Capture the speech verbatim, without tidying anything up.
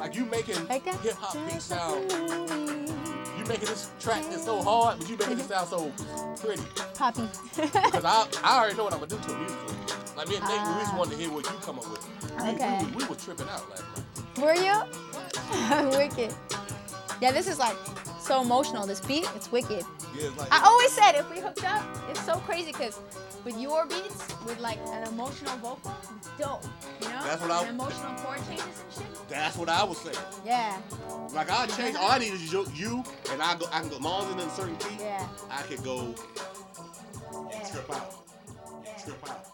Like you making Like that? hip hop beats sound. You making this track that's so hard, but you making it sound so pretty. Poppy. Because I, I already know what I'm gonna do to it musically. Like me and Nate, we just Ah. wanted to hear what you come up with. We, Okay. we, we, we were tripping out last night. Were you? Wicked. Yeah, this is like so emotional. This beat, it's wicked. Yeah, it's like I always said if we hooked up, it's so crazy because with your beats, with like an emotional vocal, it's dope. You know? That's what I- and emotional chord changes and shit. that's what I was saying. Yeah. Like I change, all I need is you, you and I go. I can go. As long as it's in a certain key, Yeah. I could go Yeah. trip out, trip out.